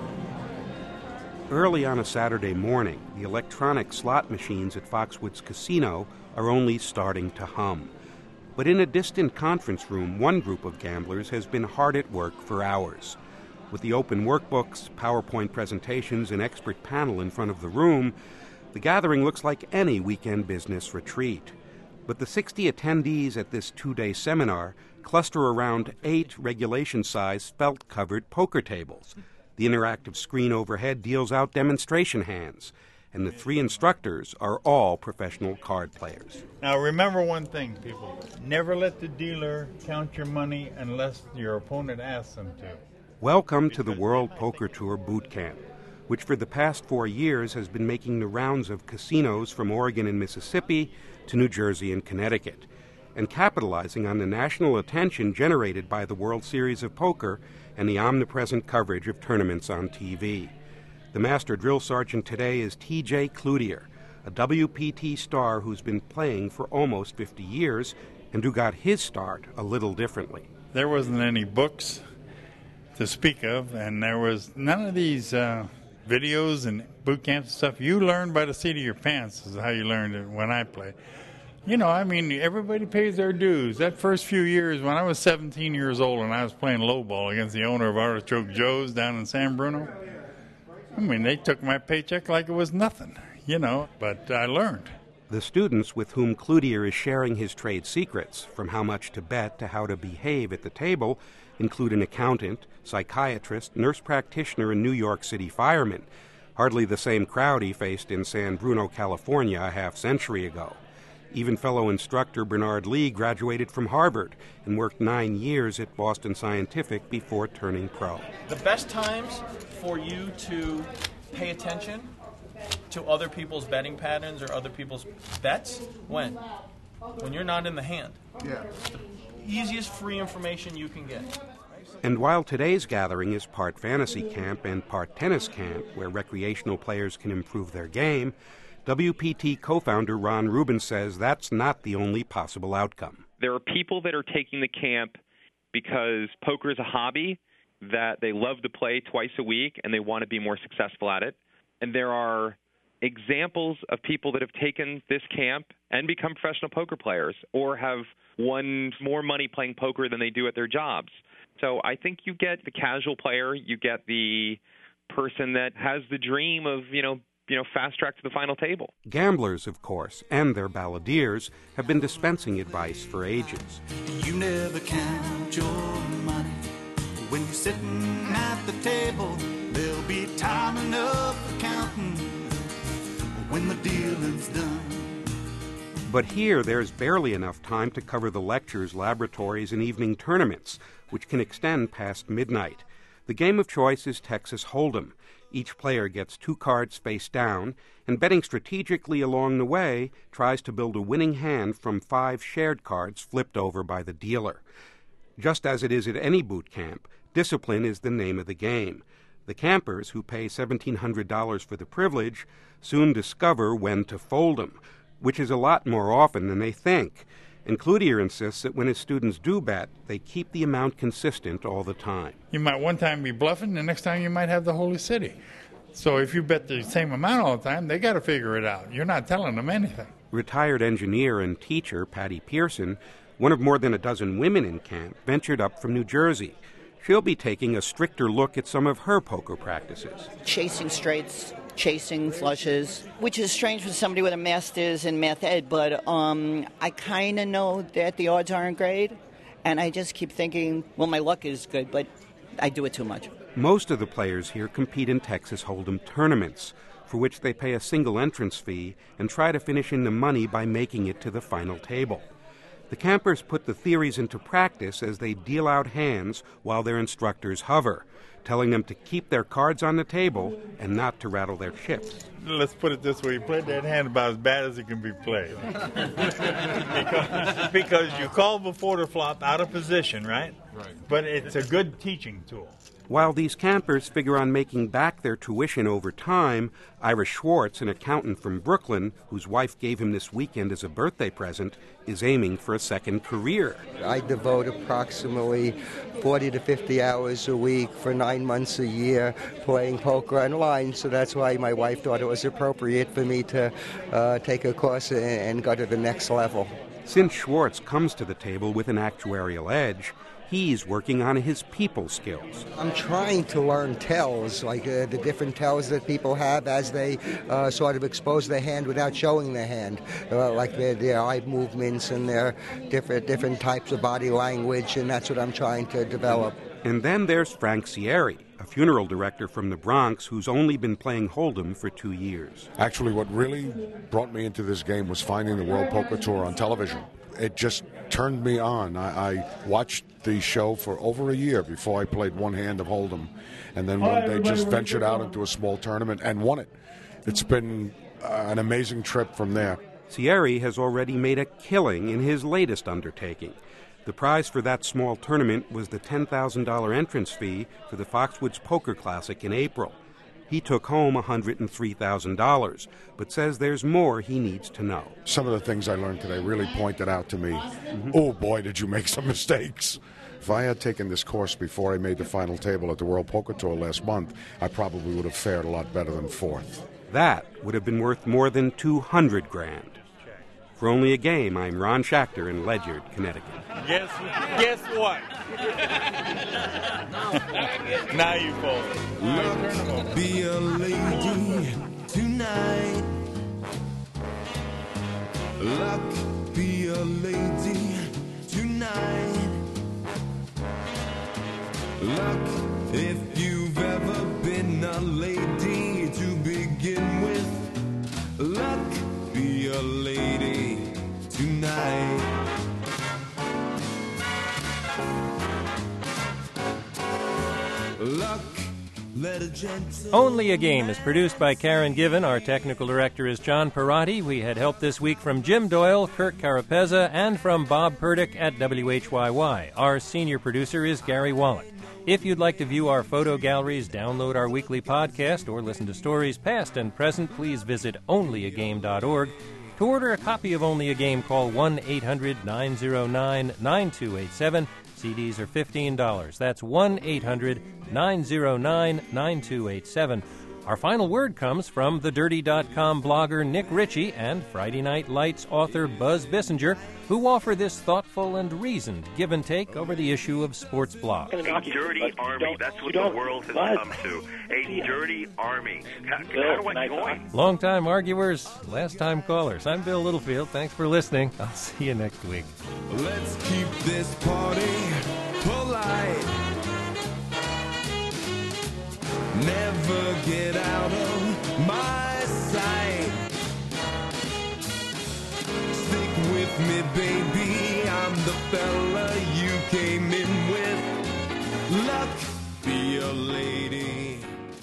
Early on a Saturday morning, the electronic slot machines at Foxwoods Casino are only starting to hum. But in a distant conference room, one group of gamblers has been hard at work for hours. With the open workbooks, PowerPoint presentations, and expert panel in front of the room, the gathering looks like any weekend business retreat. But the sixty attendees at this two-day seminar cluster around eight regulation-sized felt-covered poker tables. The interactive screen overhead deals out demonstration hands, and the three instructors are all professional card players. Now remember one thing, people. Never let the dealer count your money unless your opponent asks them to. Welcome to the World Poker Tour Boot Camp. which for the past four years has been making the rounds of casinos from Oregon and Mississippi to New Jersey and Connecticut, and capitalizing on the national attention generated by the World Series of Poker and the omnipresent coverage of tournaments on T V. The master drill sergeant today is T J Cloutier, a W P T star who's been playing for almost fifty years and who got his start a little differently. There wasn't any books to speak of, and there was none of these uh, videos and boot camps and stuff. You learn by the seat of your pants is how you learned it when I played. You know, I mean, everybody pays their dues. That first few years, when I was seventeen years old and I was playing lowball against the owner of Artichoke Joe's down in San Bruno, I mean, they took my paycheck like it was nothing, you know, but I learned. The students with whom Cloutier is sharing his trade secrets, from how much to bet to how to behave at the table, include an accountant, psychiatrist, nurse practitioner, and New York City fireman, hardly the same crowd he faced in San Bruno, California a half century ago. Even fellow instructor Bernard Lee graduated from Harvard and worked nine years at Boston Scientific before turning pro. The best times for you to pay attention to other people's betting patterns or other people's bets, when? When you're not in the hand. Yeah. The easiest free information you can get. And while today's gathering is part fantasy camp and part tennis camp, where recreational players can improve their game, W P T co-founder Ron Rubin says that's not the only possible outcome. There are people that are taking the camp because poker is a hobby that they love to play twice a week and they want to be more successful at it. And there are examples of people that have taken this camp and become professional poker players or have won more money playing poker than they do at their jobs. So I think you get the casual player, you get the person that has the dream of, you know, you know, fast track to the final table. Gamblers, of course, and their balladeers have been dispensing advice for ages. You never count your money. When you're sitting at the table, there'll be time enough for counting when the dealing's done. But here, there's barely enough time to cover the lectures, laboratories, and evening tournaments, which can extend past midnight. The game of choice is Texas Hold'em. Each player gets two cards face down, and betting strategically along the way tries to build a winning hand from five shared cards flipped over by the dealer. Just as it is at any boot camp, discipline is the name of the game. The campers, who pay seventeen hundred dollars for the privilege, soon discover when to fold 'em, which is a lot more often than they think. And Cloutier insists that when his students do bet, they keep the amount consistent all the time. You might one time be bluffing, the next time you might have the Holy City. So if you bet the same amount all the time, they got to figure it out. You're not telling them anything. Retired engineer and teacher Patty Pearson, one of more than a dozen women in camp, ventured up from New Jersey. She'll be taking a stricter look at some of her poker practices. Chasing straights, chasing flushes, which is strange for somebody with a master's in math ed, but um, I kind of know that the odds aren't great, and I just keep thinking, well, my luck is good, but I do it too much. Most of the players here compete in Texas Hold'em tournaments, for which they pay a single entrance fee and try to finish in the money by making it to the final table. The campers put the theories into practice as they deal out hands while their instructors hover, telling them to keep their cards on the table and not to rattle their chips. Let's put it this way, you played that hand about as bad as it can be played. because, because you call before the flop out of position, right? Right. But it's a good teaching tool. While these campers figure on making back their tuition over time, Ira Schwartz, an accountant from Brooklyn, whose wife gave him this weekend as a birthday present, is aiming for a second career. I devote approximately forty to fifty hours a week for nine months a year playing poker online, so that's why my wife thought it was appropriate for me to uh, take a course and, and go to the next level. Since Schwartz comes to the table with an actuarial edge, he's working on his people skills. I'm trying to learn tells, like uh, the different tells that people have as they uh, sort of expose their hand without showing their hand, uh, like their, their eye movements and their different different types of body language, and that's what I'm trying to develop. And then there's Frank Sierri, a funeral director from the Bronx who's only been playing Hold'em for two years. Actually, what really brought me into this game was finding the World Poker Tour on television. it just turned me on. I, I watched the show for over a year before I played one hand of Hold'em, and then one day just ventured out into a small tournament and won it. It's been uh, an amazing trip from there. Sierre has already made a killing in his latest undertaking. The prize for that small tournament was the ten thousand dollars entrance fee for the Foxwoods Poker Classic in April. He took home one hundred three thousand dollars, but says there's more he needs to know. Some of the things I learned today really pointed out to me, mm-hmm. oh boy, did you make some mistakes. If I had taken this course before I made the final table at the World Poker Tour last month, I probably would have fared a lot better than fourth. That would have been worth more than two hundred grand. For Only a Game, I'm Ron Schachter in Ledyard, Connecticut. Guess, guess what? Now you fold. Luck be a lady tonight. Luck be a lady tonight. Luck, if you've ever been a lady to begin with. Luck be a lady tonight. Luck, let a gentle... Only a Game is produced by Karen Given. Our technical director is John Perotti. We had help this week from Jim Doyle, Kirk Carapezza, and from Bob Purdick at W H Y Y. Our senior producer is Gary Wallach. If you'd like to view our photo galleries, download our weekly podcast, or listen to stories past and present, please visit only a game dot org. To order a copy of Only a Game, call one eight hundred nine oh nine nine two eight seven. C Ds are fifteen dollars. That's one eight hundred nine oh nine nine two eight seven. Our final word comes from the dirty dot com blogger Nick Ritchie and Friday Night Lights author Buzz Bissinger, who offer this thoughtful and reasoned give and take over the issue of sports blogs. A dirty army, that's what the world has come to. A dirty army. How, how do I join? Long-time arguers, last-time callers. I'm Bill Littlefield. Thanks for listening. I'll see you next week. Let's keep this party polite. Never get out of my sight. Stick with me, baby. I'm the fella you came in with. Luck be a lady.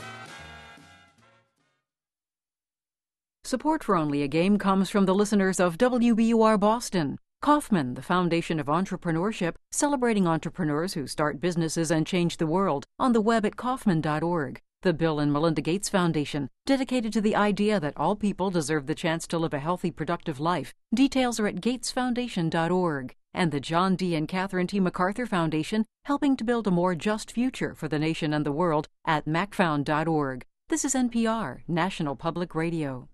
Support for Only a Game comes from the listeners of W B U R Boston. Kaufman, the Foundation of Entrepreneurship, celebrating entrepreneurs who start businesses and change the world, on the web at kaufman dot org. The Bill and Melinda Gates Foundation, dedicated to the idea that all people deserve the chance to live a healthy, productive life. Details are at gates foundation dot org. And the John D. and Catherine T. MacArthur Foundation, helping to build a more just future for the nation and the world at mac found dot org. This is N P R, National Public Radio.